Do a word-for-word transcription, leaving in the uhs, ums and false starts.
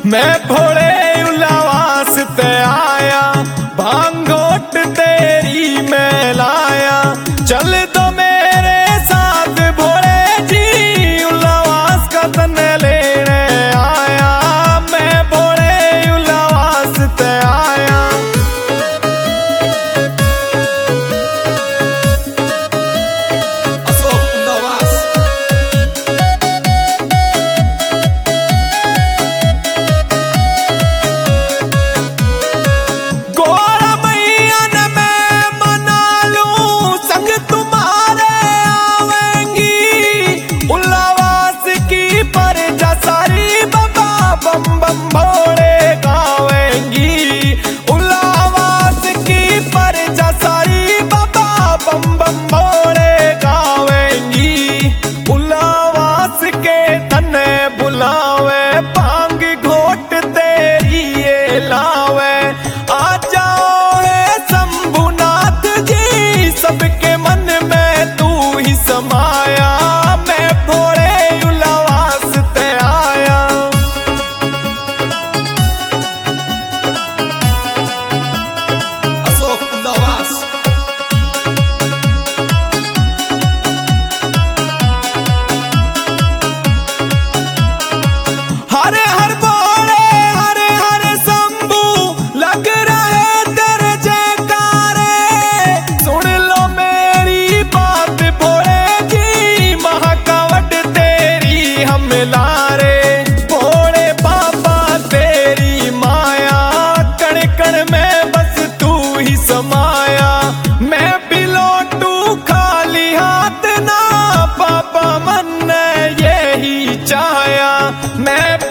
मैं भोले उल्लास ते आया, भांगोट तेरी मैं लाया। चल दो मेरे साथ भोले जी, उल्लास का तन लेने आया। मैं भोले उल्लास ते आया। अशोक उल्लास। गोरा मैया ने मैं मना लूं, संग तुम्हारे आवेंगी। उल्लास की परजा सारी बाबा बम बम भोले गावेंगी। उल्लास की परजा सारी बाबा बम बम भोले गावेंगी। उल्लास के तने बुलावे, भांग घोट तेरी ये लावे। आ जाओ हे शंभुनाथ जी, सबके मन में तू ही समाया। मैं भोले उल्लास ते आया। अशोक उल्लास। हरे हर बोले हरे हरे शंभु, लग रहे तेरे जयकारे। सुन लो मेरी बात भोले जी, महाकावट तेरी हम लारे। भोले बाबा तेरी माया, कण कण में बस तू ही समाया। मैं भी लौटू खाली हाथ ना, पापा मन ने यही चाया। मैं